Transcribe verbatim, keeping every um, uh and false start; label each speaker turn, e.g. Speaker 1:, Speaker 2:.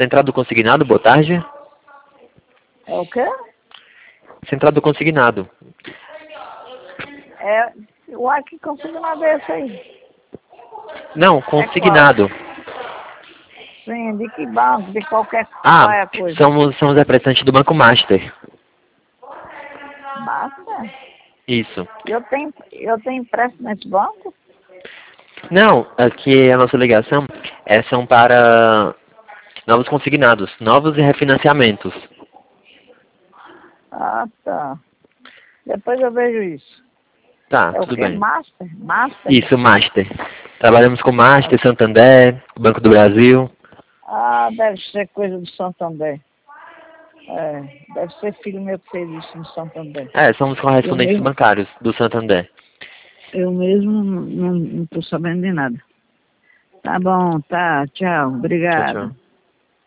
Speaker 1: Central do Consignado, boa tarde.
Speaker 2: É o quê?
Speaker 1: Central do Consignado.
Speaker 2: É, uai, que consignado é esse aí?
Speaker 1: Não, consignado.
Speaker 2: Sim, de que banco, de qualquer
Speaker 1: Ah,
Speaker 2: qual é a coisa?
Speaker 1: somos, somos representantes do Banco Master.
Speaker 2: Basta.
Speaker 1: Isso.
Speaker 2: Eu tenho, eu tenho empréstimo nesse banco?
Speaker 1: Não, aqui a nossa ligação é, são para novos consignados, novos e refinanciamentos.
Speaker 2: Ah, tá. Depois eu vejo isso.
Speaker 1: Tá,
Speaker 2: É o
Speaker 1: tudo
Speaker 2: quê?
Speaker 1: bem.
Speaker 2: Master? Master?
Speaker 1: Isso, Master. Trabalhamos com Master, Santander, Banco do Brasil.
Speaker 2: Ah, deve ser coisa do Santander. É, deve ser filho meu que fez isso no Santander.
Speaker 1: É, somos
Speaker 2: Eu
Speaker 1: correspondentes
Speaker 2: mesmo,
Speaker 1: bancários do Santander.
Speaker 2: eu mesmo não, não tô sabendo de nada. Tá bom, tá, tchau,
Speaker 1: Tchau,
Speaker 2: obrigada.
Speaker 1: tchau.